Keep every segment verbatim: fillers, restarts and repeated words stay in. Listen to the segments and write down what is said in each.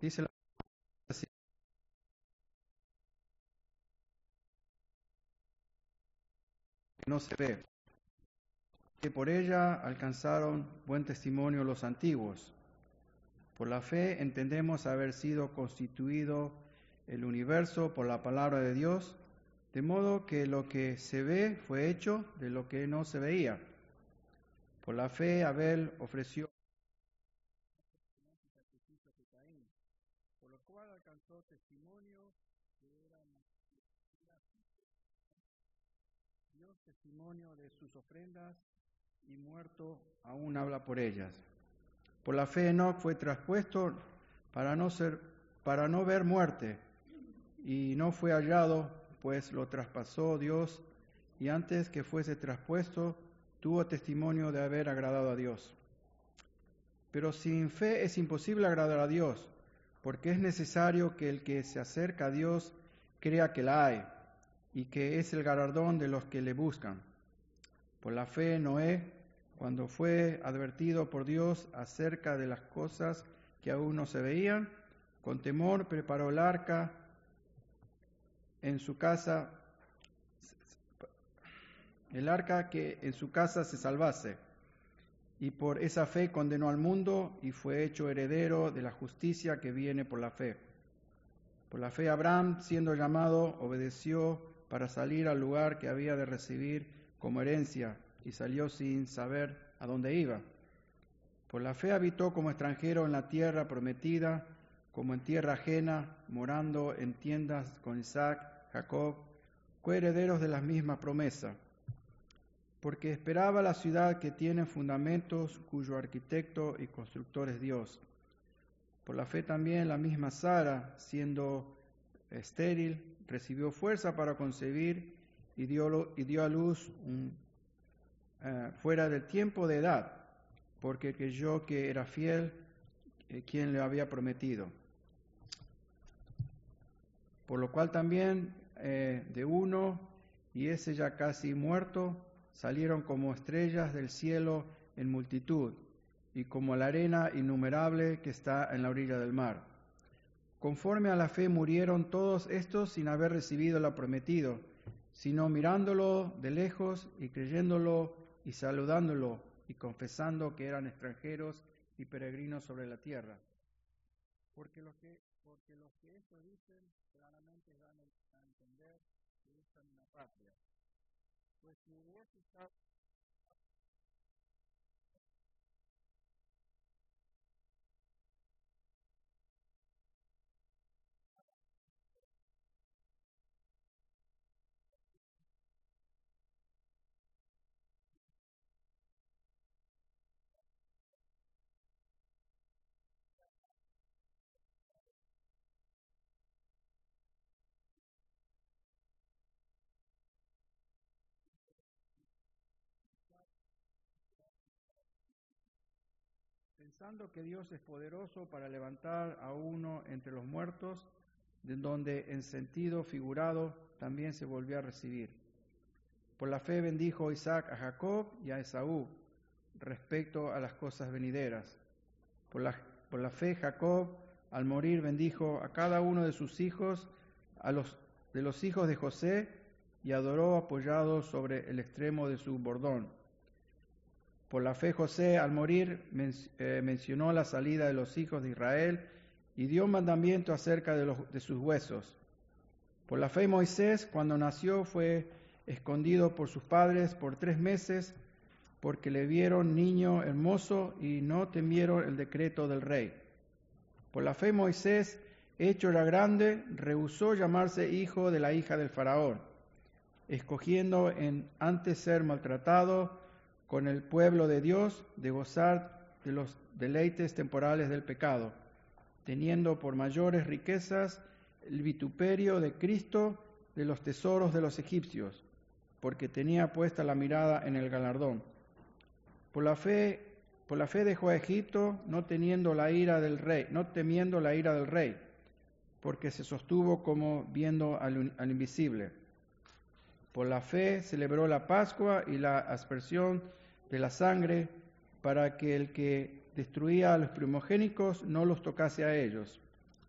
Dice la así, que no se ve, que por ella alcanzaron buen testimonio los antiguos. Por la fe entendemos haber sido constituido el universo por la palabra de Dios, de modo que lo que se ve fue hecho de lo que no se veía. Por la fe Abel ofreció por lo cual alcanzó testimonio que era Dios testimonio de sus ofrendas y muerto aún habla por ellas. Por la fe Enoc fue traspuesto para no ser, para no ver muerte, y no fue hallado, pues lo traspasó Dios, y antes que fuese traspuesto, tuvo testimonio de haber agradado a Dios. Pero sin fe es imposible agradar a Dios, porque es necesario que el que se acerca a Dios crea que la hay, y que es el galardón de los que le buscan. Por la fe Noé, cuando fue advertido por Dios acerca de las cosas que aún no se veían, con temor preparó el arca en su casa, el arca que en su casa se salvase, y por esa fe condenó al mundo y fue hecho heredero de la justicia que viene por la fe. Por la fe Abraham, siendo llamado, obedeció para salir al lugar que había de recibir como herencia, y salió sin saber a dónde iba. Por la fe habitó como extranjero en la tierra prometida, como en tierra ajena, morando en tiendas con Isaac, Jacob, coherederos de la misma promesa, porque esperaba la ciudad que tiene fundamentos, cuyo arquitecto y constructor es Dios. Por la fe también la misma Sara, siendo estéril, recibió fuerza para concebir y dio, y dio a luz un, uh, fuera del tiempo de edad, porque creyó que era fiel eh, quien le había prometido. Por lo cual también eh, de uno, y ese ya casi muerto, salieron como estrellas del cielo en multitud, y como la arena innumerable que está en la orilla del mar. Conforme a la fe murieron todos estos sin haber recibido lo prometido, sino mirándolo de lejos y creyéndolo y saludándolo y confesando que eran extranjeros y peregrinos sobre la tierra. Porque los que, porque los que esto dicen claramente dan a entender que están en la patria. Pues si hubiese estado pensando que Dios es poderoso para levantar a uno entre los muertos, de donde en sentido figurado también se volvió a recibir. Por la fe bendijo Isaac a Jacob y a Esaú, respecto a las cosas venideras. Por la, por la fe Jacob, al morir, bendijo a cada uno de sus hijos, a los de los hijos de José, y adoró apoyado sobre el extremo de su bordón. Por la fe José, al morir, men eh, mencionó la salida de los hijos de Israel y dio mandamiento acerca de, los, de sus huesos. Por la fe Moisés, cuando nació, fue escondido por sus padres por tres meses, porque le vieron niño hermoso y no temieron el decreto del rey. Por la fe Moisés, hecho ya grande, rehusó llamarse hijo de la hija del faraón, escogiendo en antes ser maltratado con el pueblo de Dios, de gozar de los deleites temporales del pecado, teniendo por mayores riquezas el vituperio de Cristo de los tesoros de los egipcios, porque tenía puesta la mirada en el galardón. Por la fe, por la fe dejó a Egipto, no teniendo la ira del rey, no temiendo la ira del rey, porque se sostuvo como viendo al, al invisible. Por la fe celebró la Pascua y la aspersión de la sangre, para que el que destruía a los primogénitos no los tocase a ellos.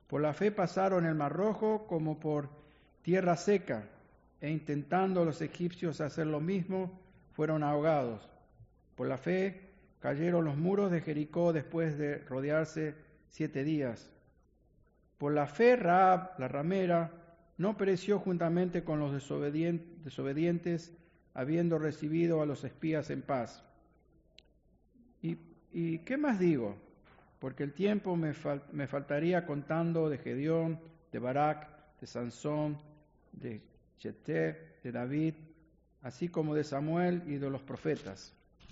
Por la fe pasaron el Mar Rojo como por tierra seca, e intentando los egipcios hacer lo mismo, fueron ahogados. Por la fe cayeron los muros de Jericó después de rodearse siete días. Por la fe Rahab, la ramera, no pereció juntamente con los desobedientes, habiendo recibido a los espías en paz. ¿Y, y qué más digo? Porque el tiempo me, fal, me faltaría contando de Gedeón, de Barak, de Sansón, de Jefté, de David, así como de Samuel y de los profetas.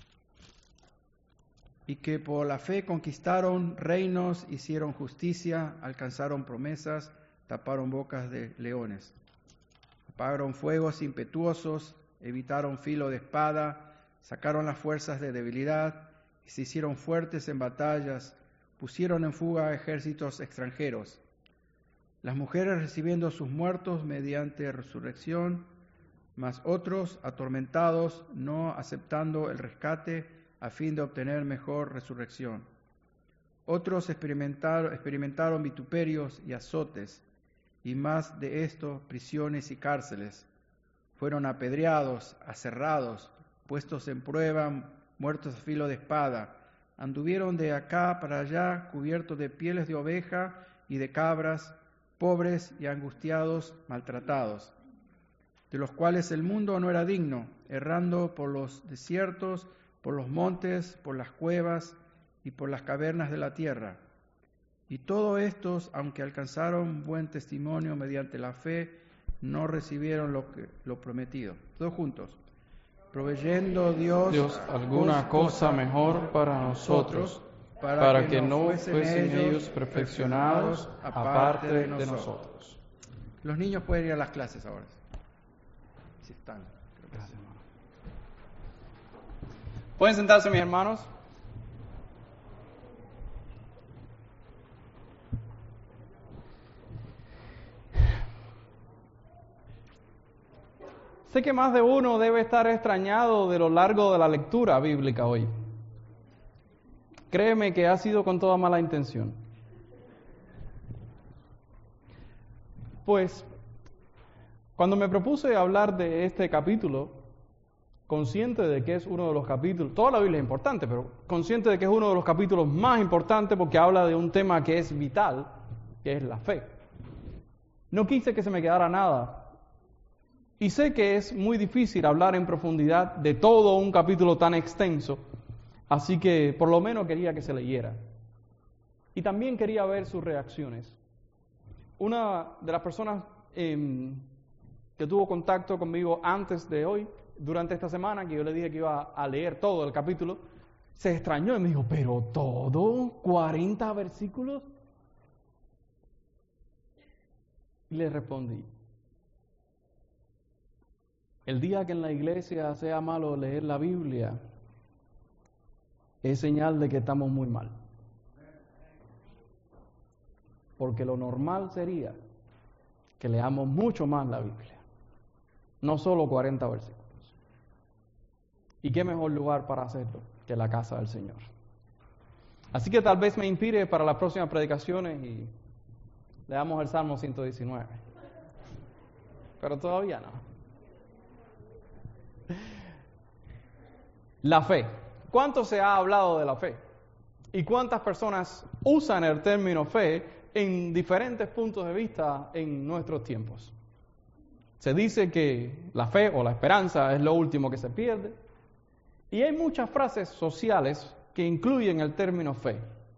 Y que por la fe conquistaron reinos, hicieron justicia, alcanzaron promesas, taparon bocas de leones. Apagaron fuegos impetuosos, evitaron filo de espada, sacaron las fuerzas de debilidad y se hicieron fuertes en batallas, pusieron en fuga a ejércitos extranjeros. Las mujeres recibiendo sus muertos mediante resurrección, mas otros atormentados, no aceptando el rescate a fin de obtener mejor resurrección. Otros experimentaron, experimentaron vituperios y azotes, y más de esto, prisiones y cárceles. Fueron apedreados, aserrados, puestos en prueba, muertos a filo de espada. Anduvieron de acá para allá, cubiertos de pieles de oveja y de cabras, pobres y angustiados, maltratados, de los cuales el mundo no era digno, errando por los desiertos, por los montes, por las cuevas y por las cavernas de la tierra. Y todos estos, aunque alcanzaron buen testimonio mediante la fe, no recibieron lo, que, lo prometido. Todos juntos. Proveyendo Dios, Dios alguna cosa mejor para nosotros, para, para que, que no fuesen ellos perfeccionados aparte de nosotros. de nosotros. Los niños pueden ir a las clases ahora. Si están. Creo que Gracias, hermano. ¿Pueden sentarse, mis hermanos? Sé que más de uno debe estar extrañado de lo largo de la lectura bíblica hoy. Créeme que ha sido con toda mala intención. Pues, cuando me propuse hablar de este capítulo, consciente de que es uno de los capítulos, toda la Biblia es importante, pero consciente de que es uno de los capítulos más importantes porque habla de un tema que es vital, que es la fe. No quise que se me quedara nada. Y sé que es muy difícil hablar en profundidad de todo un capítulo tan extenso, así que por lo menos quería que se leyera. Y también quería ver sus reacciones. Una de las personas eh, que tuvo contacto conmigo antes de hoy, durante esta semana, que yo le dije que iba a leer todo el capítulo, se extrañó y me dijo, ¿pero todo? ¿cuarenta versículos? Y le respondí, el día que en la iglesia sea malo leer la Biblia, es señal de que estamos muy mal. Porque lo normal sería que leamos mucho más la Biblia, no solo cuarenta versículos. ¿Y qué mejor lugar para hacerlo que la casa del Señor? Así que tal vez me inspire para las próximas predicaciones y leamos el Salmo ciento diecinueve. Pero todavía no. La fe. ¿Cuánto se ha hablado de la fe? ¿Y cuántas personas usan el término fe en diferentes puntos de vista en nuestros tiempos? Se dice que la fe o la esperanza es lo último que se pierde. Y hay muchas frases sociales que incluyen el término fe.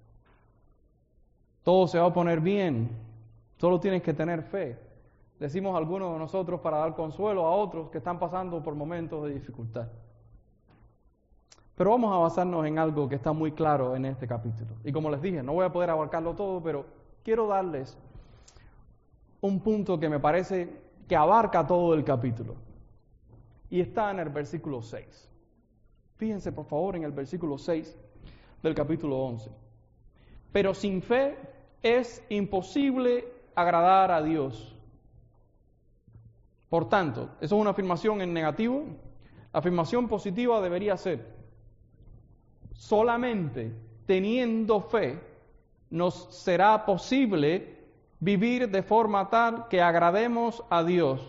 Todo se va a poner bien, solo tienes que tener fe. Decimos algunos de nosotros para dar consuelo a otros que están pasando por momentos de dificultad. Pero vamos a basarnos en algo que está muy claro en este capítulo. Y como les dije, no voy a poder abarcarlo todo, pero quiero darles un punto que me parece que abarca todo el capítulo. Y está en el versículo seis. Fíjense por favor en el versículo seis del capítulo once. Pero sin fe es imposible agradar a Dios. Por tanto, eso es una afirmación en negativo. La afirmación positiva debería ser: solamente teniendo fe nos será posible vivir de forma tal que agrademos a Dios.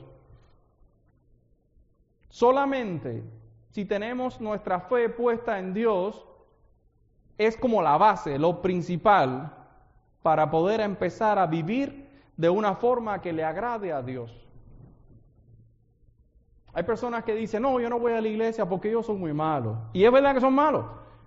Solamente si tenemos nuestra fe puesta en Dios, es como la base, lo principal, para poder empezar a vivir de una forma que le agrade a Dios. Hay personas que dicen, no, yo no voy a la iglesia porque yo soy muy malo. Y es verdad que son malos.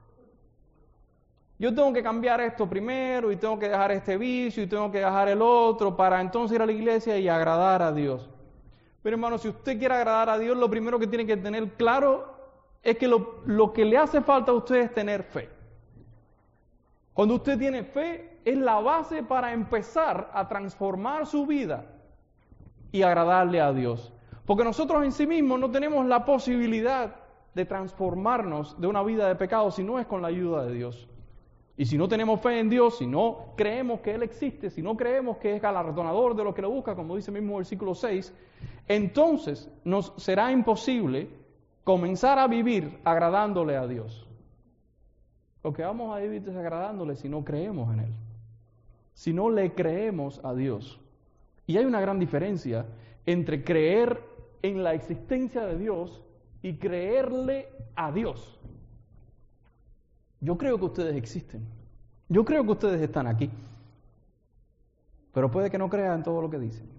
Yo tengo que cambiar esto primero y tengo que dejar este vicio y tengo que dejar el otro para entonces ir a la iglesia y agradar a Dios. Pero hermano, si usted quiere agradar a Dios, lo primero que tiene que tener claro es que lo, lo que le hace falta a usted es tener fe. Cuando usted tiene fe, es la base para empezar a transformar su vida y agradarle a Dios. Porque nosotros en sí mismos no tenemos la posibilidad de transformarnos de una vida de pecado si no es con la ayuda de Dios. Y si no tenemos fe en Dios, si no creemos que Él existe, si no creemos que es galardonador de lo que lo busca, como dice el mismo versículo seis, entonces nos será imposible comenzar a vivir agradándole a Dios. Porque vamos a vivir desagradándole si no creemos en Él, si no le creemos a Dios. Y hay una gran diferencia entre creer en la existencia de Dios y creerle a Dios. Yo creo que ustedes existen. Yo creo que ustedes están aquí. Pero puede que no crean en todo lo que dicen.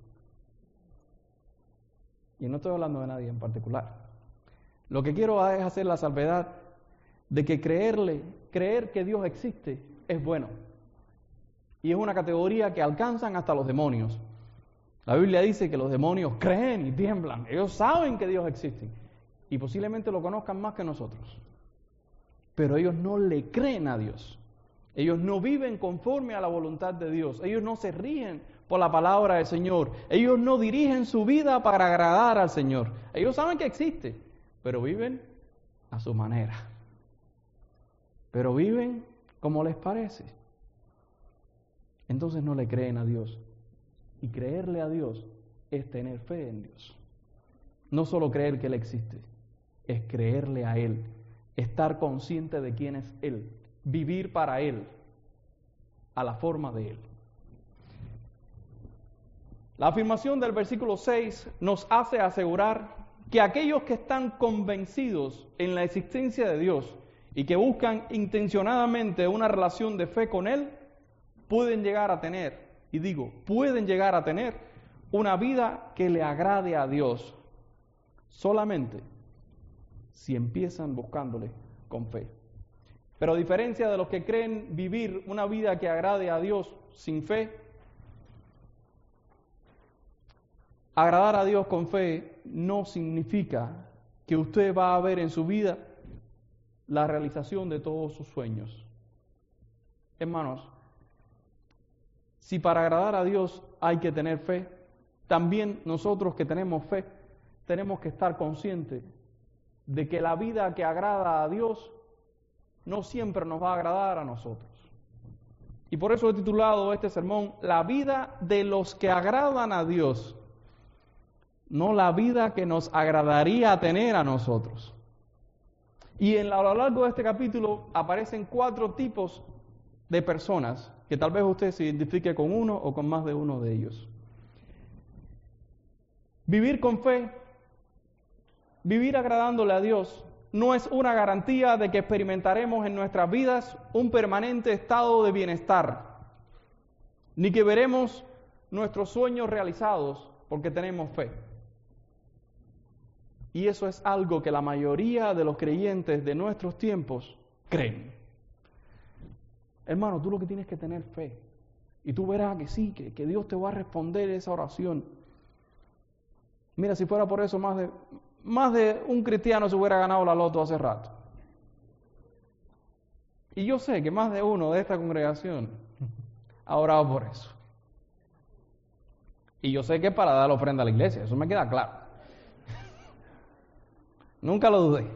Y no estoy hablando de nadie en particular. Lo que quiero es hacer la salvedad de que creerle, creer que Dios existe es bueno. Y es una categoría que alcanzan hasta los demonios. La Biblia dice que los demonios creen y tiemblan. Ellos saben que Dios existe. Y posiblemente lo conozcan más que nosotros. Pero ellos no le creen a Dios. Ellos no viven conforme a la voluntad de Dios. Ellos no se rigen por la palabra del Señor. Ellos no dirigen su vida para agradar al Señor. Ellos saben que existe, pero viven a su manera. Pero viven como les parece. Entonces no le creen a Dios. Y creerle a Dios es tener fe en Dios. No solo creer que Él existe, es creerle a Él. Estar consciente de quién es Él, vivir para Él, a la forma de Él. La afirmación del versículo seis nos hace asegurar que aquellos que están convencidos en la existencia de Dios y que buscan intencionadamente una relación de fe con Él, pueden llegar a tener, y digo, pueden llegar a tener una vida que le agrade a Dios, solamente si empiezan buscándole con fe. Pero a diferencia de los que creen vivir una vida que agrade a Dios sin fe, agradar a Dios con fe no significa que usted va a ver en su vida la realización de todos sus sueños. Hermanos, si para agradar a Dios hay que tener fe, también nosotros que tenemos fe tenemos que estar conscientes de que la vida que agrada a Dios no siempre nos va a agradar a nosotros. Y por eso he titulado este sermón, La vida de los que agradan a Dios, no la vida que nos agradaría tener a nosotros. Y en, a lo largo de este capítulo aparecen cuatro tipos de personas, que tal vez usted se identifique con uno o con más de uno de ellos. Vivir con fe, vivir agradándole a Dios, no es una garantía de que experimentaremos en nuestras vidas un permanente estado de bienestar, ni que veremos nuestros sueños realizados porque tenemos fe. Y eso es algo que la mayoría de los creyentes de nuestros tiempos creen. Hermano, tú lo que tienes que tener fe, y tú verás que sí, que, que Dios te va a responder esa oración. Mira, si fuera por eso, más de... Más de un cristiano se hubiera ganado la loto hace rato. Y yo sé que más de uno de esta congregación ha orado por eso. Y yo sé que es para dar la ofrenda a la iglesia, eso me queda claro. Nunca lo dudé.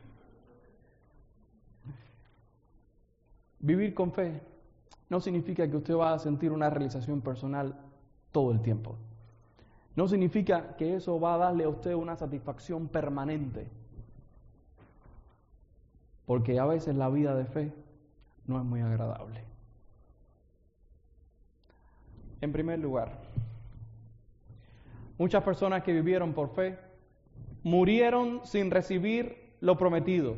Vivir con fe no significa que usted va a sentir una realización personal todo el tiempo. No significa que eso va a darle a usted una satisfacción permanente. Porque a veces la vida de fe no es muy agradable. En primer lugar, muchas personas que vivieron por fe murieron sin recibir lo prometido.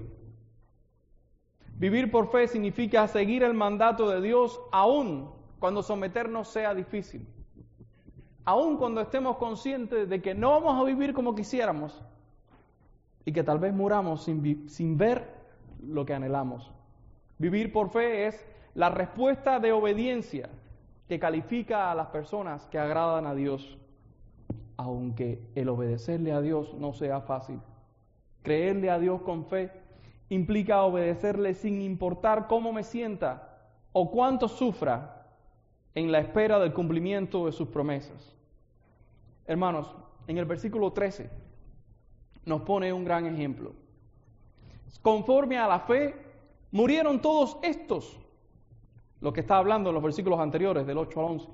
Vivir por fe significa seguir el mandato de Dios aún cuando someternos sea difícil. Aún cuando estemos conscientes de que no vamos a vivir como quisiéramos y que tal vez muramos sin, sin ver lo que anhelamos. Vivir por fe es la respuesta de obediencia que califica a las personas que agradan a Dios, aunque el obedecerle a Dios no sea fácil. Creerle a Dios con fe implica obedecerle sin importar cómo me sienta o cuánto sufra en la espera del cumplimiento de sus promesas. Hermanos, en el versículo trece nos pone un gran ejemplo. Conforme a la fe, murieron todos estos, lo que está hablando en los versículos anteriores, del ocho al once,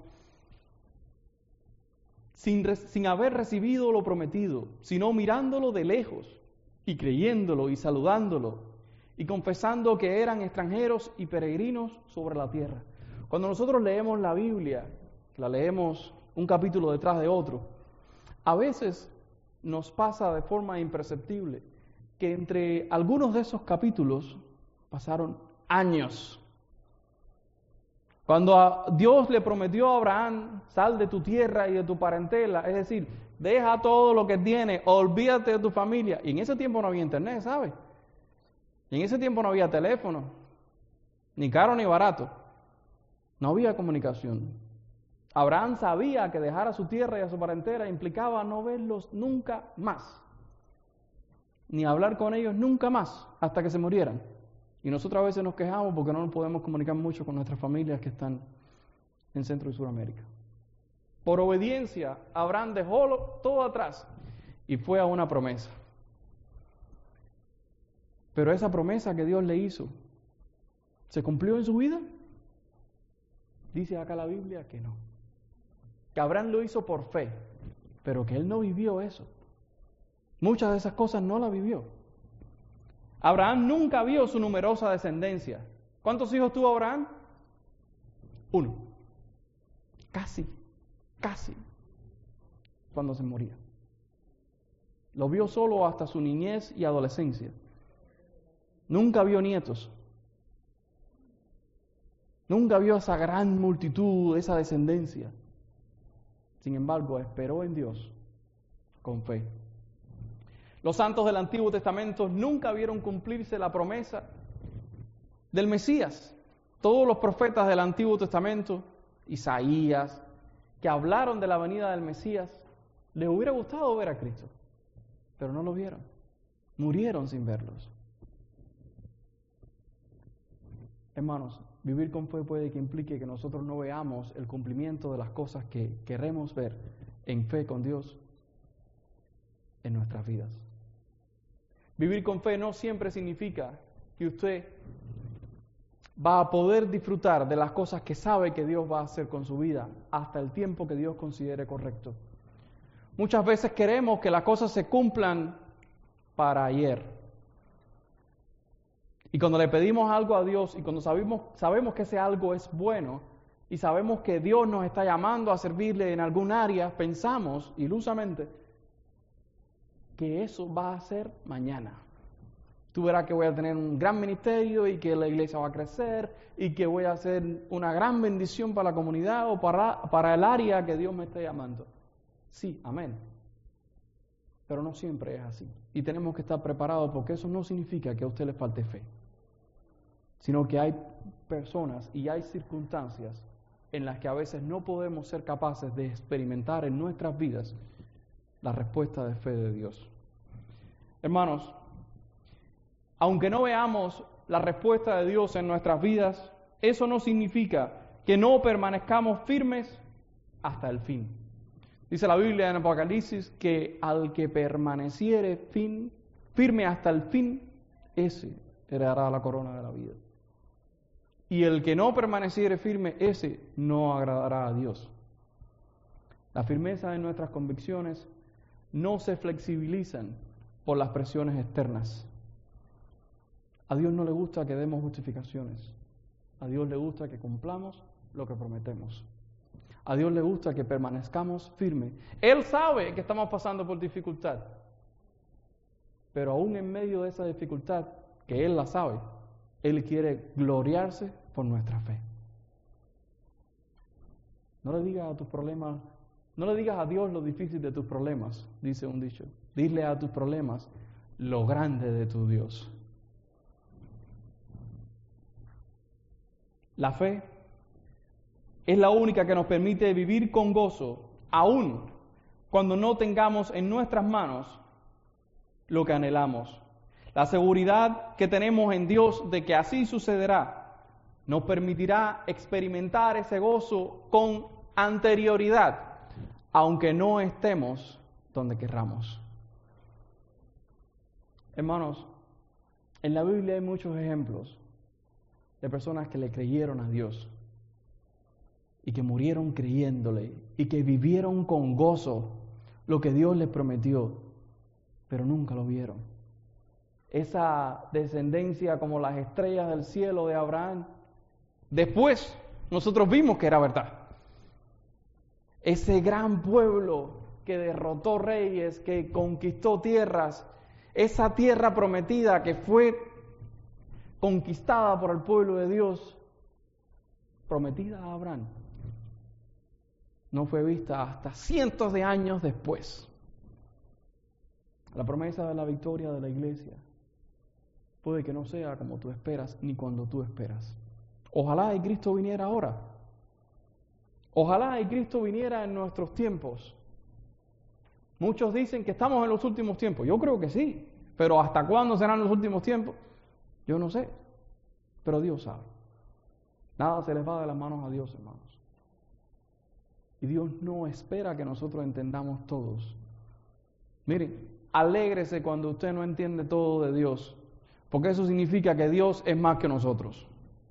sin, sin haber recibido lo prometido, sino mirándolo de lejos y creyéndolo y saludándolo y confesando que eran extranjeros y peregrinos sobre la tierra. Cuando nosotros leemos la Biblia, la leemos un capítulo detrás de otro, a veces nos pasa de forma imperceptible que entre algunos de esos capítulos pasaron años. Cuando a Dios le prometió a Abraham, sal de tu tierra y de tu parentela, es decir, deja todo lo que tienes, olvídate de tu familia. Y en ese tiempo no había internet, ¿sabes? Y en ese tiempo no había teléfono, ni caro ni barato. No había comunicación. Abraham sabía que dejar a su tierra y a su parentela implicaba no verlos nunca más, ni hablar con ellos nunca más hasta que se murieran. Y nosotros a veces nos quejamos porque no nos podemos comunicar mucho con nuestras familias que están en Centro y Suramérica. Por obediencia, Abraham dejó todo atrás y fue a una promesa. Pero esa promesa que Dios le hizo, ¿se cumplió en su vida? Dice acá la Biblia que no. Que Abraham lo hizo por fe, pero que él no vivió eso. Muchas de esas cosas no las vivió. Abraham nunca vio su numerosa descendencia. ¿Cuántos hijos tuvo Abraham? Uno. Casi, casi, cuando se moría. Lo vio solo hasta su niñez y adolescencia. Nunca vio nietos. Nunca vio esa gran multitud, esa descendencia. Sin embargo, esperó en Dios con fe. Los santos del Antiguo Testamento nunca vieron cumplirse la promesa del Mesías. Todos los profetas del Antiguo Testamento, Isaías, que hablaron de la venida del Mesías, les hubiera gustado ver a Cristo, pero no lo vieron. Murieron sin verlos. Hermanos, vivir con fe puede que implique que nosotros no veamos el cumplimiento de las cosas que queremos ver en fe con Dios en nuestras vidas. Vivir con fe no siempre significa que usted va a poder disfrutar de las cosas que sabe que Dios va a hacer con su vida hasta el tiempo que Dios considere correcto. Muchas veces queremos que las cosas se cumplan para ayer. Y cuando le pedimos algo a Dios y cuando sabemos, sabemos que ese algo es bueno y sabemos que Dios nos está llamando a servirle en algún área, pensamos ilusamente que eso va a ser mañana. Tú verás que voy a tener un gran ministerio y que la iglesia va a crecer y que voy a hacer una gran bendición para la comunidad o para, para el área que Dios me está llamando. Sí, amén. Pero no siempre es así. Y tenemos que estar preparados porque eso no significa que a usted le falte fe, sino que hay personas y hay circunstancias en las que a veces no podemos ser capaces de experimentar en nuestras vidas la respuesta de fe de Dios. Hermanos, aunque no veamos la respuesta de Dios en nuestras vidas, eso no significa que no permanezcamos firmes hasta el fin. Dice la Biblia en Apocalipsis que al que permaneciere fin, firme hasta el fin, ese heredará la corona de la vida. Y el que no permaneciere firme, ese no agradará a Dios. La firmeza de nuestras convicciones no se flexibilizan por las presiones externas. A Dios no le gusta que demos justificaciones. A Dios le gusta que cumplamos lo que prometemos. A Dios le gusta que permanezcamos firmes. Él sabe que estamos pasando por dificultad. Pero aún en medio de esa dificultad, que Él la sabe, Él quiere gloriarse por nuestra fe. No le digas a tus problemas, no le digas a Dios lo difícil de tus problemas, dice un dicho. Dile a tus problemas lo grande de tu Dios. La fe es la única que nos permite vivir con gozo, aun cuando no tengamos en nuestras manos lo que anhelamos. La seguridad que tenemos en Dios de que así sucederá nos permitirá experimentar ese gozo con anterioridad, aunque no estemos donde querramos. Hermanos, en la Biblia hay muchos ejemplos de personas que le creyeron a Dios y que murieron creyéndole y que vivieron con gozo lo que Dios les prometió, pero nunca lo vieron. Esa descendencia como las estrellas del cielo de Abraham, después nosotros vimos que era verdad. Ese gran pueblo que derrotó reyes, que conquistó tierras, esa tierra prometida que fue conquistada por el pueblo de Dios, prometida a Abraham, no fue vista hasta cientos de años después. La promesa de la victoria de la iglesia puede que no sea como tú esperas ni cuando tú esperas. Ojalá y Cristo viniera ahora. Ojalá y Cristo viniera en nuestros tiempos. Muchos dicen que estamos en los últimos tiempos. Yo creo que sí, pero ¿hasta cuándo serán los últimos tiempos? Yo no sé, pero Dios sabe. Nada se les va de las manos a Dios, hermanos. Y Dios no espera que nosotros entendamos todos. Miren, alégrese cuando usted no entiende todo de Dios, porque eso significa que Dios es más que nosotros.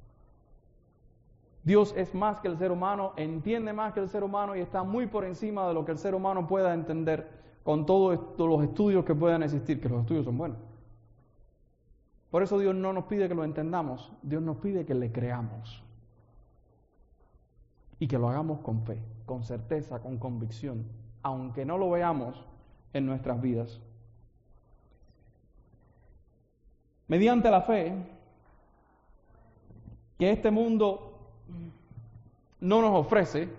Dios es más que el ser humano, entiende más que el ser humano y está muy por encima de lo que el ser humano pueda entender con todos los estudios que puedan existir, que los estudios son buenos. Por eso Dios no nos pide que lo entendamos, Dios nos pide que le creamos. Y que lo hagamos con fe, con certeza, con convicción, aunque no lo veamos en nuestras vidas. Mediante la fe, que este mundo no nos ofrece,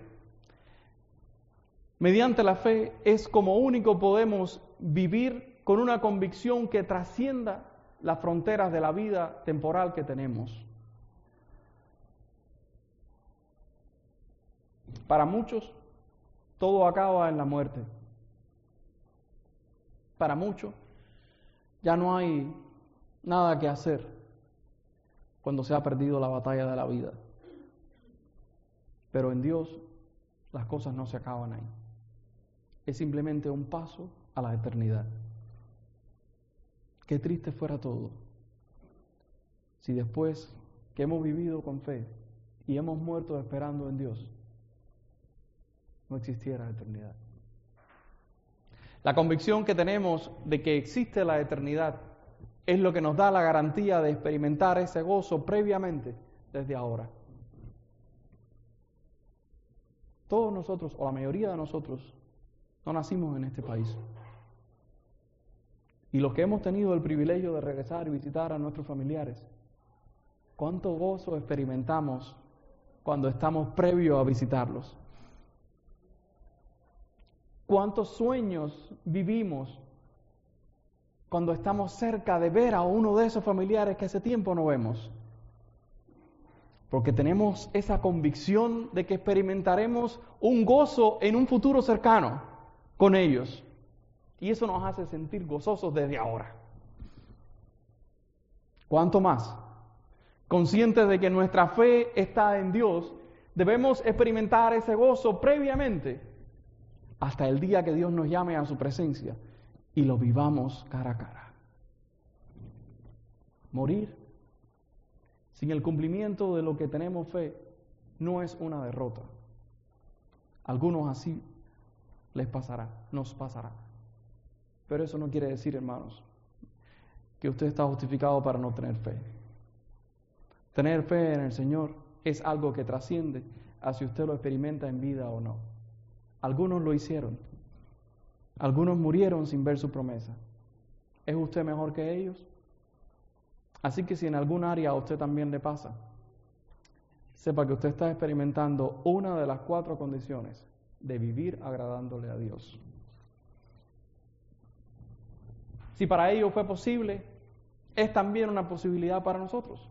mediante la fe es como único podemos vivir con una convicción que trascienda las fronteras de la vida temporal que tenemos. Para muchos, todo acaba en la muerte. Para muchos, ya no hay nada que hacer cuando se ha perdido la batalla de la vida. Pero en Dios, las cosas no se acaban ahí. Es simplemente un paso a la eternidad. Qué triste fuera todo si después que hemos vivido con fe y hemos muerto esperando en Dios, no existiera la eternidad. La convicción que tenemos de que existe la eternidad es lo que nos da la garantía de experimentar ese gozo previamente desde ahora. Todos nosotros, o la mayoría de nosotros, no nacimos en este país. Y los que hemos tenido el privilegio de regresar y visitar a nuestros familiares, ¿cuánto gozo experimentamos cuando estamos previo a visitarlos? ¿Cuántos sueños vivimos cuando estamos cerca de ver a uno de esos familiares que hace tiempo no vemos? Porque tenemos esa convicción de que experimentaremos un gozo en un futuro cercano con ellos. Y eso nos hace sentir gozosos desde ahora. ¿Cuánto más? Conscientes de que nuestra fe está en Dios, debemos experimentar ese gozo previamente hasta el día que Dios nos llame a su presencia y lo vivamos cara a cara. Morir sin el cumplimiento de lo que tenemos fe no es una derrota. Algunos así les pasará, nos pasará. Pero eso no quiere decir, hermanos, que usted está justificado para no tener fe. Tener fe en el Señor es algo que trasciende a si usted lo experimenta en vida o no. Algunos lo hicieron. Algunos murieron sin ver su promesa. ¿Es usted mejor que ellos? Así que si en algún área a usted también le pasa, sepa que usted está experimentando una de las cuatro condiciones de vivir agradándole a Dios. Si para ellos fue posible, es también una posibilidad para nosotros.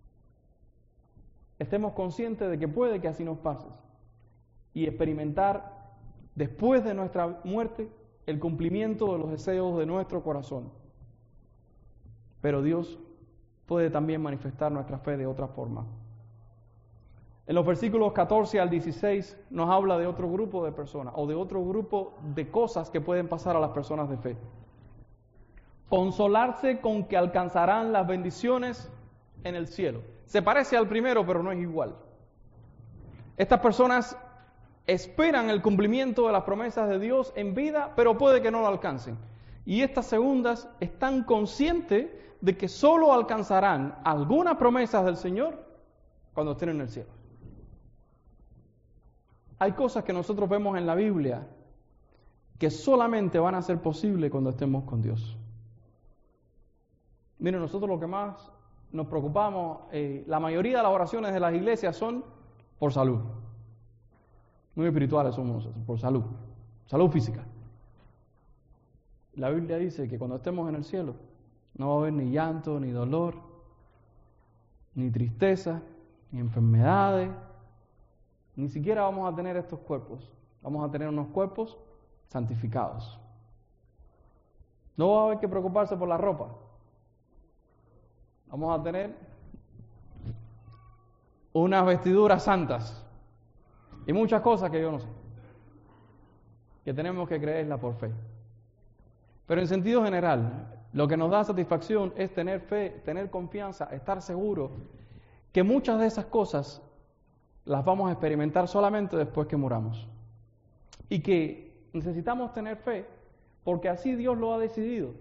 Estemos conscientes de que puede que así nos pase y experimentar después de nuestra muerte el cumplimiento de los deseos de nuestro corazón. Pero Dios puede también manifestar nuestra fe de otra forma. En los versículos catorce al dieciséis nos habla de otro grupo de personas o de otro grupo de cosas que pueden pasar a las personas de fe. Consolarse con que alcanzarán las bendiciones en el cielo. Se parece al primero, pero no es igual. Estas personas esperan el cumplimiento de las promesas de Dios en vida, pero puede que no lo alcancen. Y estas segundas están conscientes de que solo alcanzarán algunas promesas del Señor cuando estén en el cielo. Hay cosas que nosotros vemos en la Biblia que solamente van a ser posibles cuando estemos con Dios. Miren, nosotros lo que más nos preocupamos, eh, la mayoría de las oraciones de las iglesias son por salud. Muy espirituales somos nosotros, por salud, salud física. La Biblia dice que cuando estemos en el cielo no va a haber ni llanto, ni dolor, ni tristeza, ni enfermedades, ni siquiera vamos a tener estos cuerpos. Vamos a tener unos cuerpos santificados. No va a haber que preocuparse por la ropa. Vamos a tener unas vestiduras santas y muchas cosas que yo no sé, que tenemos que creerla por fe. Pero en sentido general, lo que nos da satisfacción es tener fe, tener confianza, estar seguro que muchas de esas cosas las vamos a experimentar solamente después que muramos. Y que necesitamos tener fe porque así Dios lo ha decidido.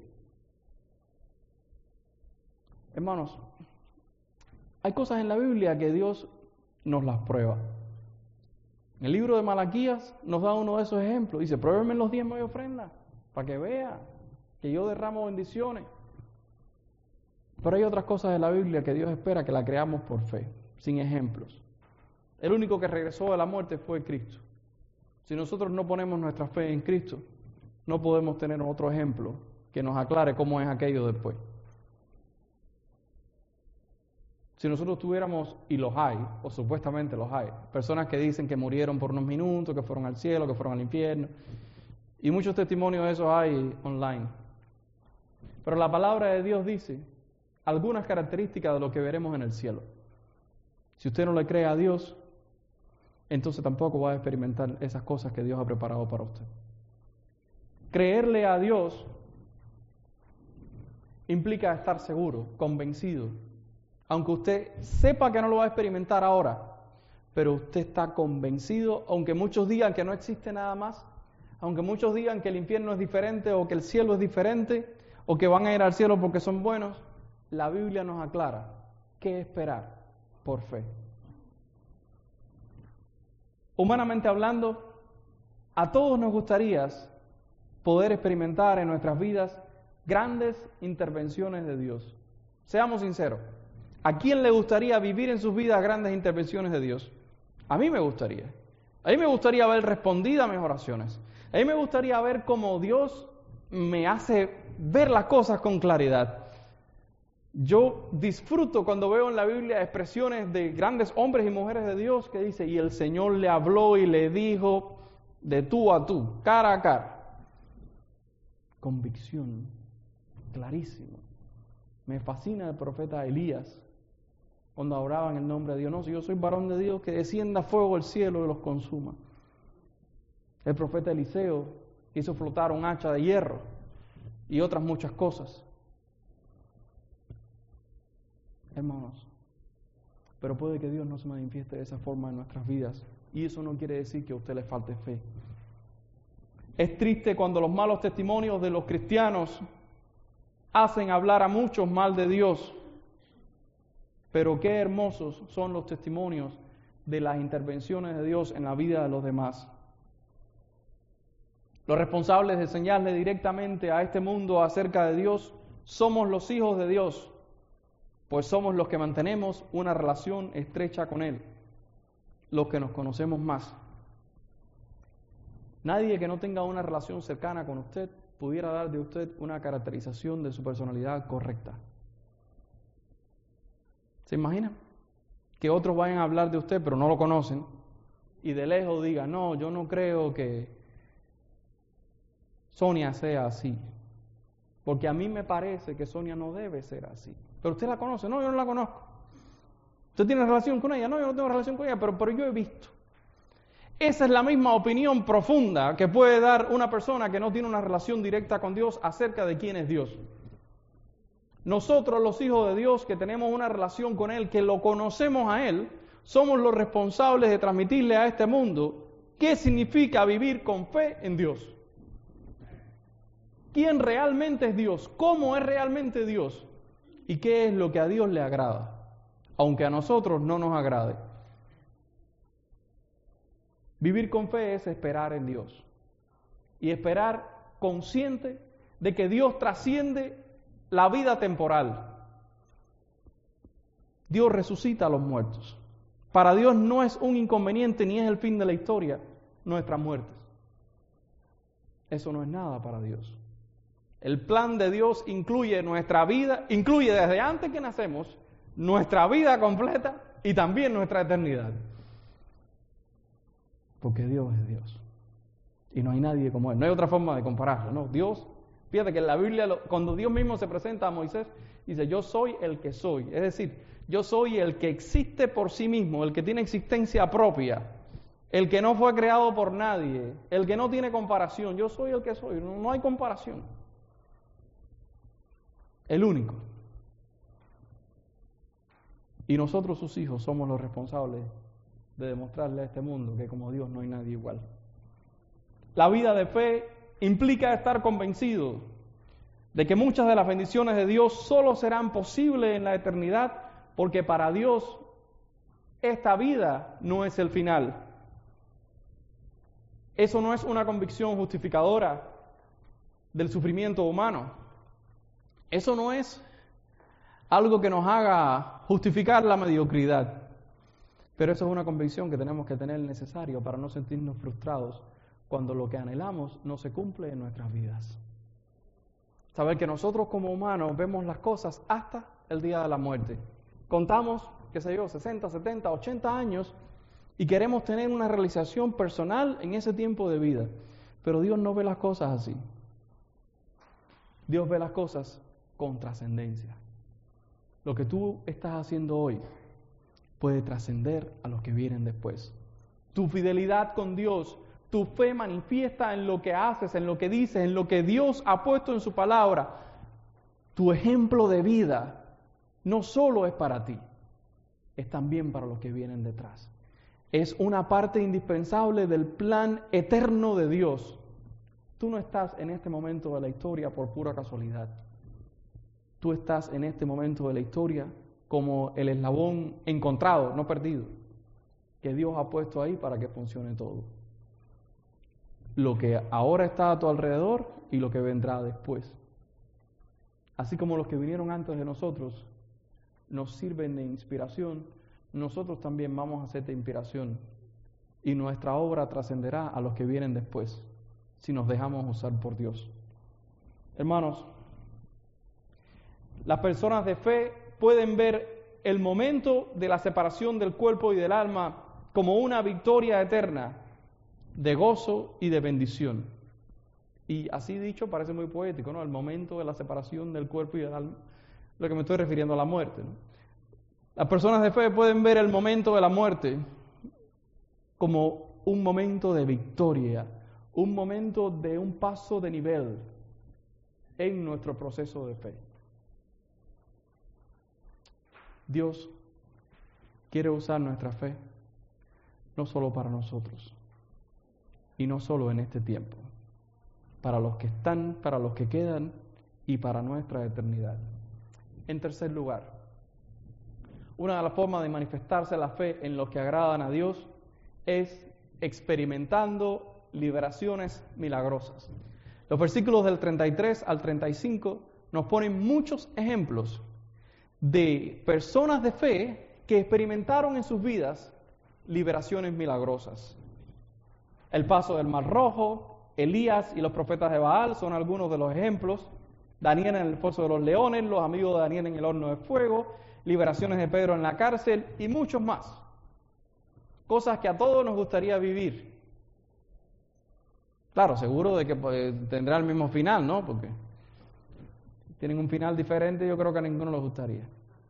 Hermanos, hay cosas en la Biblia que Dios nos las prueba. En el libro de Malaquías nos da uno de esos ejemplos. Dice, pruébenme los diezmos y ofrendas para que vean que yo derramo bendiciones. Pero hay otras cosas de la Biblia que Dios espera que la creamos por fe, sin ejemplos. El único que regresó de la muerte fue Cristo. Si nosotros no ponemos nuestra fe en Cristo, no podemos tener otro ejemplo que nos aclare cómo es aquello después. Si nosotros tuviéramos, y los hay, o supuestamente los hay, personas que dicen que murieron por unos minutos, que fueron al cielo, que fueron al infierno, y muchos testimonios de esos hay online. Pero la palabra de Dios dice algunas características de lo que veremos en el cielo. Si usted no le cree a Dios, entonces tampoco va a experimentar esas cosas que Dios ha preparado para usted. Creerle a Dios implica estar seguro, convencido, aunque usted sepa que no lo va a experimentar ahora, pero usted está convencido, aunque muchos digan que no existe nada más, aunque muchos digan que el infierno es diferente o que el cielo es diferente, o que van a ir al cielo porque son buenos, la Biblia nos aclara qué esperar por fe. Humanamente hablando, a todos nos gustaría poder experimentar en nuestras vidas grandes intervenciones de Dios. Seamos sinceros. ¿A quién le gustaría vivir en sus vidas grandes intervenciones de Dios? A mí me gustaría. A mí me gustaría ver respondida a mis oraciones. A mí me gustaría ver cómo Dios me hace ver las cosas con claridad. Yo disfruto cuando veo en la Biblia expresiones de grandes hombres y mujeres de Dios que dice, y el Señor le habló y le dijo de tú a tú, cara a cara. Convicción, clarísimo. Me fascina el profeta Elías, cuando oraban en el nombre de Dios. No, si yo soy varón de Dios, que descienda fuego del cielo y los consuma. El profeta Eliseo hizo flotar un hacha de hierro y otras muchas cosas. Hermanos, pero puede que Dios no se manifieste de esa forma en nuestras vidas, y eso no quiere decir que a usted le falte fe. Es triste cuando los malos testimonios de los cristianos hacen hablar a muchos mal de Dios, pero qué hermosos son los testimonios de las intervenciones de Dios en la vida de los demás. Los responsables de enseñarle directamente a este mundo acerca de Dios somos los hijos de Dios, pues somos los que mantenemos una relación estrecha con Él, los que nos conocemos más. Nadie que no tenga una relación cercana con usted pudiera dar de usted una caracterización de su personalidad correcta. ¿Se imaginan? Que otros vayan a hablar de usted pero no lo conocen y de lejos digan, no, yo no creo que Sonia sea así, porque a mí me parece que Sonia no debe ser así. Pero usted la conoce, no, yo no la conozco. ¿Usted tiene relación con ella? No, yo no tengo relación con ella, pero, pero yo he visto. Esa es la misma opinión profunda que puede dar una persona que no tiene una relación directa con Dios acerca de quién es Dios. Nosotros, los hijos de Dios, que tenemos una relación con Él, que lo conocemos a Él, somos los responsables de transmitirle a este mundo qué significa vivir con fe en Dios. ¿Quién realmente es Dios? ¿Cómo es realmente Dios? ¿Y qué es lo que a Dios le agrada? Aunque a nosotros no nos agrade. Vivir con fe es esperar en Dios. Y esperar consciente de que Dios trasciende la vida temporal. Dios resucita a los muertos. Para Dios no es un inconveniente ni es el fin de la historia nuestras muertes. Eso no es nada para Dios. El plan de Dios incluye nuestra vida, incluye desde antes que nacemos, nuestra vida completa y también nuestra eternidad. Porque Dios es Dios. Y no hay nadie como Él. No hay otra forma de compararlo, ¿no? Dios, fíjate que en la Biblia, cuando Dios mismo se presenta a Moisés, dice, yo soy el que soy. Es decir, yo soy el que existe por sí mismo, el que tiene existencia propia, el que no fue creado por nadie, el que no tiene comparación. Yo soy el que soy, no, no hay comparación. El único. Y nosotros, sus hijos, somos los responsables de demostrarle a este mundo que como Dios no hay nadie igual. La vida de fe implica estar convencido de que muchas de las bendiciones de Dios solo serán posibles en la eternidad, porque para Dios esta vida no es el final. Eso no es una convicción justificadora del sufrimiento humano. Eso no es algo que nos haga justificar la mediocridad. Pero eso es una convicción que tenemos que tener necesario para no sentirnos frustrados cuando lo que anhelamos no se cumple en nuestras vidas. Saber que nosotros como humanos vemos las cosas hasta el día de la muerte. Contamos, qué sé yo, sesenta, setenta, ochenta años y queremos tener una realización personal en ese tiempo de vida. Pero Dios no ve las cosas así. Dios ve las cosas con trascendencia. Lo que tú estás haciendo hoy puede trascender a los que vienen después. Tu fidelidad con Dios, tu fe manifiesta en lo que haces, en lo que dices, en lo que Dios ha puesto en su palabra. Tu ejemplo de vida no solo es para ti, es también para los que vienen detrás. Es una parte indispensable del plan eterno de Dios. Tú no estás en este momento de la historia por pura casualidad. Tú estás en este momento de la historia como el eslabón encontrado, no perdido, que Dios ha puesto ahí para que funcione todo. Lo que ahora está a tu alrededor y lo que vendrá después. Así como los que vinieron antes de nosotros nos sirven de inspiración, nosotros también vamos a ser de inspiración y nuestra obra trascenderá a los que vienen después, si nos dejamos usar por Dios. Hermanos, las personas de fe pueden ver el momento de la separación del cuerpo y del alma como una victoria eterna de gozo y de bendición. Y así dicho parece muy poético, ¿no? El momento de la separación del cuerpo y del alma, lo que me estoy refiriendo a la muerte, ¿no? Las personas de fe pueden ver el momento de la muerte como un momento de victoria, un momento de un paso de nivel en nuestro proceso de fe. Dios quiere usar nuestra fe no solo para nosotros y no solo en este tiempo, para los que están, para los que quedan y para nuestra eternidad. En tercer lugar, una de las formas de manifestarse la fe en los que agradan a Dios es experimentando liberaciones milagrosas. Los versículos del treinta y tres al treinta y cinco nos ponen muchos ejemplos de personas de fe que experimentaron en sus vidas liberaciones milagrosas. El paso del Mar Rojo, Elías y los profetas de Baal son algunos de los ejemplos. Daniel en el foso de los leones, los amigos de Daniel en el horno de fuego, liberaciones de Pedro en la cárcel y muchos más. Cosas que a todos nos gustaría vivir. Claro, seguro de que pues, tendrá el mismo final, ¿no? Porque tienen un final diferente, yo creo que a ninguno les gustaría.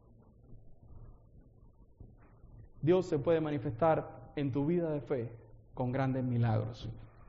Dios se puede manifestar en tu vida de fe con grandes milagros.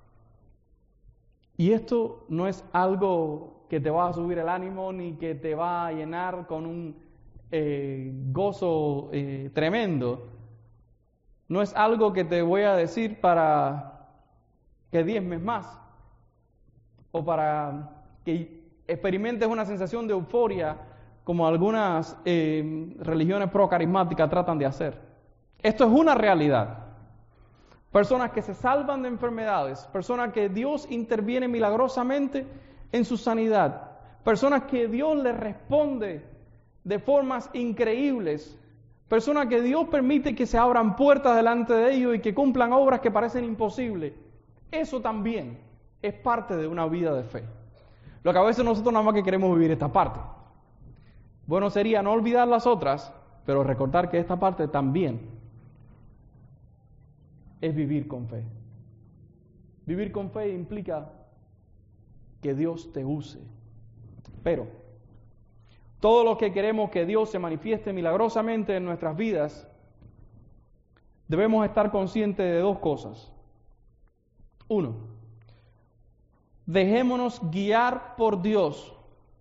Y esto no es algo que te va a subir el ánimo ni que te va a llenar con un eh, gozo eh, tremendo. No es algo que te voy a decir para que diezmes más o para que experimentes una sensación de euforia como algunas eh, religiones pro-carismáticas tratan de hacer. Esto es una realidad. Personas que se salvan de enfermedades, personas que Dios interviene milagrosamente en su sanidad, personas que Dios les responde de formas increíbles, personas que Dios permite que se abran puertas delante de ellos y que cumplan obras que parecen imposibles. Eso también es parte de una vida de fe. Lo que a veces nosotros nada más que queremos vivir esta parte. Bueno sería no olvidar las otras, pero recordar que esta parte también es vivir con fe. Vivir con fe implica que Dios te use. Pero todo lo que queremos que Dios se manifieste milagrosamente en nuestras vidas, debemos estar conscientes de dos cosas. Uno, dejémonos guiar por Dios,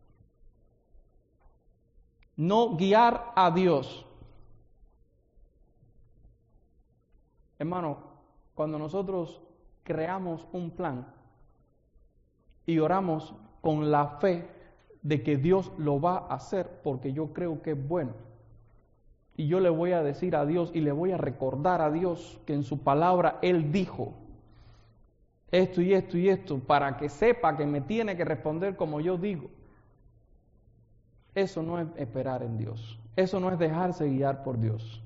no guiar a Dios. Hermano, cuando nosotros creamos un plan y oramos con la fe de que Dios lo va a hacer porque yo creo que es bueno, y yo le voy a decir a Dios y le voy a recordar a Dios que en su palabra Él dijo esto y esto y esto para que sepa que me tiene que responder como yo digo. Eso no es esperar en Dios, eso no es dejarse guiar por Dios.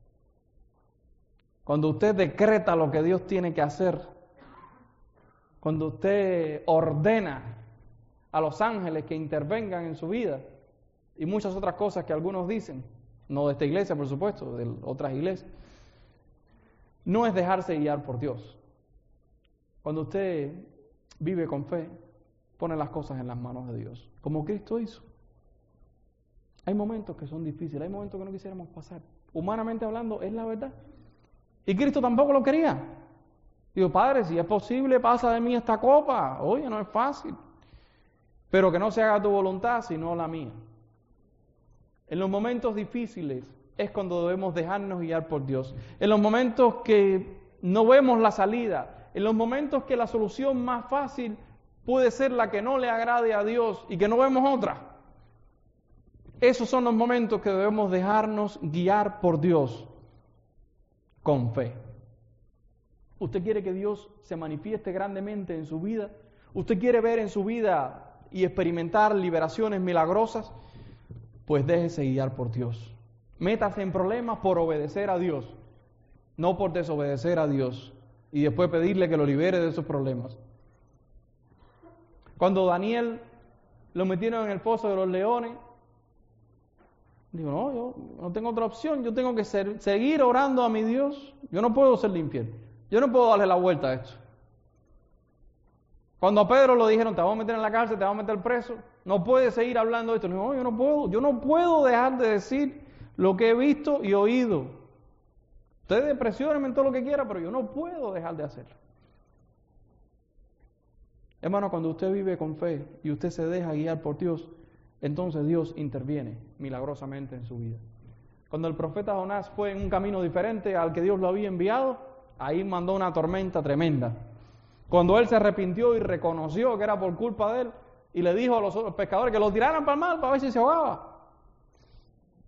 Cuando usted decreta lo que Dios tiene que hacer, cuando usted ordena a los ángeles que intervengan en su vida y muchas otras cosas que algunos dicen, no de esta iglesia por supuesto, de otras iglesias, no es dejarse guiar por Dios. Cuando usted vive con fe, pone las cosas en las manos de Dios, como Cristo hizo. Hay momentos que son difíciles, hay momentos que no quisiéramos pasar. Humanamente hablando, es la verdad. Y Cristo tampoco lo quería. Digo, Padre, si es posible, pasa de mí esta copa. Oye, no es fácil. Pero que no se haga tu voluntad, sino la mía. En los momentos difíciles es cuando debemos dejarnos guiar por Dios. En los momentos que no vemos la salida, en los momentos que la solución más fácil puede ser la que no le agrade a Dios y que no vemos otra. Esos son los momentos que debemos dejarnos guiar por Dios con fe. ¿Usted quiere que Dios se manifieste grandemente en su vida? ¿Usted quiere ver en su vida y experimentar liberaciones milagrosas? Pues déjese guiar por Dios. Métase en problemas por obedecer a Dios, no por desobedecer a Dios y después pedirle que lo libere de esos problemas. Cuando Daniel lo metieron en el foso de los leones, digo, no, yo no tengo otra opción, yo tengo que ser, seguir orando a mi Dios, yo no puedo ser infiel, yo no puedo darle la vuelta a esto. Cuando a Pedro lo dijeron, te vamos a meter en la cárcel, te vamos a meter preso, no puedes seguir hablando de esto. No, yo no puedo, yo no puedo dejar de decir lo que he visto y oído. Ustedes presionenme en todo lo que quieran, pero yo no puedo dejar de hacerlo. Hermano, cuando usted vive con fe y usted se deja guiar por Dios, entonces Dios interviene milagrosamente en su vida. Cuando el profeta Jonás fue en un camino diferente al que Dios lo había enviado, ahí mandó una tormenta tremenda. Cuando él se arrepintió y reconoció que era por culpa de él, y le dijo a los otros pescadores que lo tiraran para el mar para ver si se ahogaba.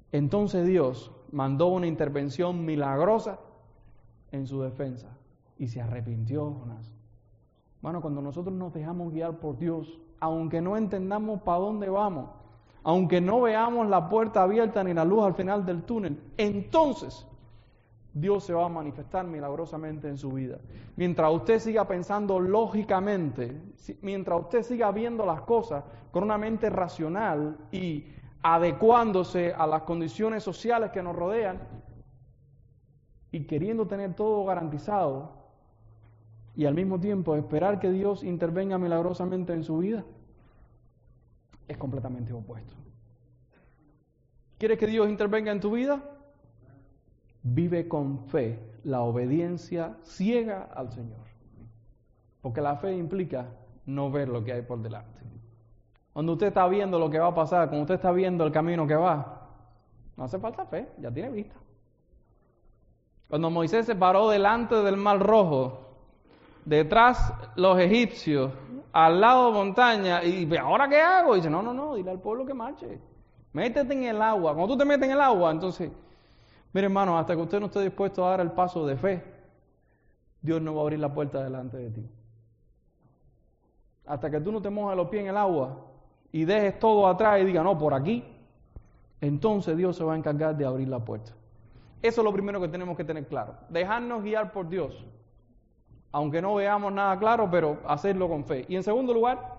Entonces Dios mandó una intervención milagrosa en su defensa y se arrepintió Jonás. Bueno, cuando nosotros nos dejamos guiar por Dios, aunque no entendamos para dónde vamos, aunque no veamos la puerta abierta ni la luz al final del túnel, entonces Dios se va a manifestar milagrosamente en su vida. Mientras usted siga pensando lógicamente, mientras usted siga viendo las cosas con una mente racional y adecuándose a las condiciones sociales que nos rodean y queriendo tener todo garantizado y al mismo tiempo esperar que Dios intervenga milagrosamente en su vida, es completamente opuesto. ¿Quieres que Dios intervenga en tu vida? Vive con fe la obediencia ciega al Señor. Porque la fe implica no ver lo que hay por delante. Cuando usted está viendo lo que va a pasar, cuando usted está viendo el camino que va, no hace falta fe, ya tiene vista. Cuando Moisés se paró delante del Mar Rojo, detrás los egipcios, al lado montaña, y ¿ahora qué hago? Y dice, no, no, no, dile al pueblo que marche. Métete en el agua. Cuando tú te metes en el agua, entonces, mire hermano, hasta que usted no esté dispuesto a dar el paso de fe, Dios no va a abrir la puerta delante de ti. Hasta que tú no te mojes los pies en el agua y dejes todo atrás y digas, no, por aquí, entonces Dios se va a encargar de abrir la puerta. Eso es lo primero que tenemos que tener claro. Dejarnos guiar por Dios. Aunque no veamos nada claro, pero hacerlo con fe. Y en segundo lugar,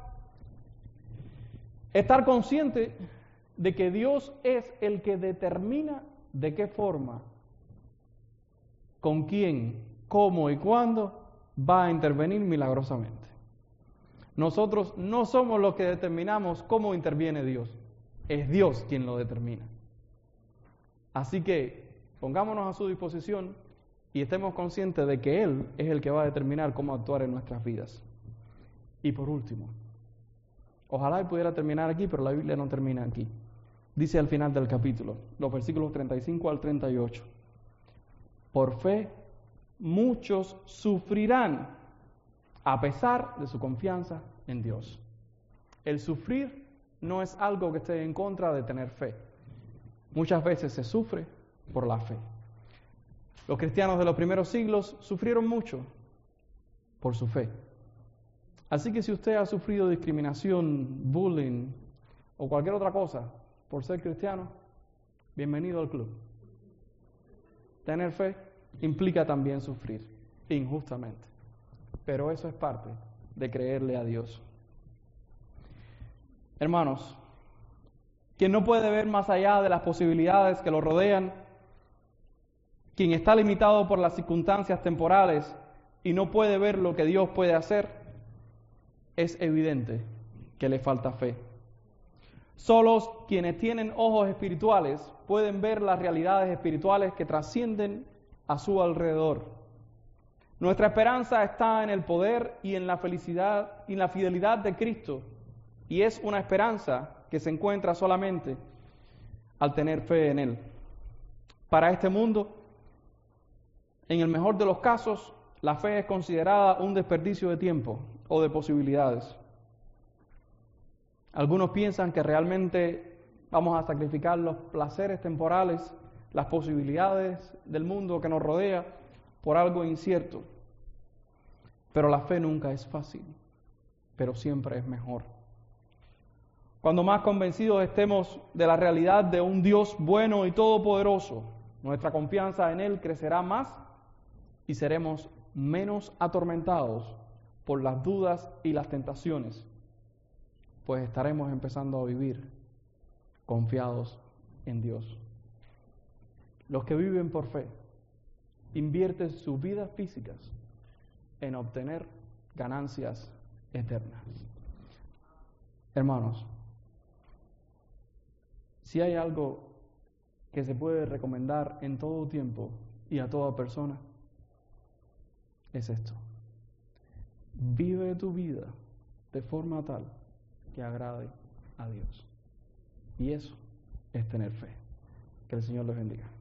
estar consciente de que Dios es el que determina de qué forma, con quién, cómo y cuándo va a intervenir milagrosamente. Nosotros no somos los que determinamos cómo interviene Dios. Es Dios quien lo determina. Así que pongámonos a su disposición y estemos conscientes de que Él es el que va a determinar cómo actuar en nuestras vidas. Y por último, ojalá y pudiera terminar aquí, pero la Biblia no termina aquí. Dice al final del capítulo, los versículos treinta y cinco al treinta y ocho. Por fe, muchos sufrirán a pesar de su confianza en Dios. El sufrir no es algo que esté en contra de tener fe. Muchas veces se sufre por la fe. Los cristianos de los primeros siglos sufrieron mucho por su fe. Así que si usted ha sufrido discriminación, bullying o cualquier otra cosa por ser cristiano, bienvenido al club. Tener fe implica también sufrir injustamente, pero eso es parte de creerle a Dios. Hermanos, quien no puede ver más allá de las posibilidades que lo rodean, quien está limitado por las circunstancias temporales y no puede ver lo que Dios puede hacer, es evidente que le falta fe. Solos quienes tienen ojos espirituales pueden ver las realidades espirituales que trascienden a su alrededor. Nuestra esperanza está en el poder y en la felicidad y en la fidelidad de Cristo, y es una esperanza que se encuentra solamente al tener fe en Él. Para este mundo, en el mejor de los casos, la fe es considerada un desperdicio de tiempo o de posibilidades. Algunos piensan que realmente vamos a sacrificar los placeres temporales, las posibilidades del mundo que nos rodea, por algo incierto. Pero la fe nunca es fácil, pero siempre es mejor. Cuando más convencidos estemos de la realidad de un Dios bueno y todopoderoso, nuestra confianza en Él crecerá más y seremos menos atormentados por las dudas y las tentaciones, pues estaremos empezando a vivir confiados en Dios. Los que viven por fe invierten sus vidas físicas en obtener ganancias eternas. Hermanos, si hay algo que se puede recomendar en todo tiempo y a toda persona, es esto. Vive tu vida de forma tal que agrade a Dios. Y eso es tener fe. Que el Señor les bendiga.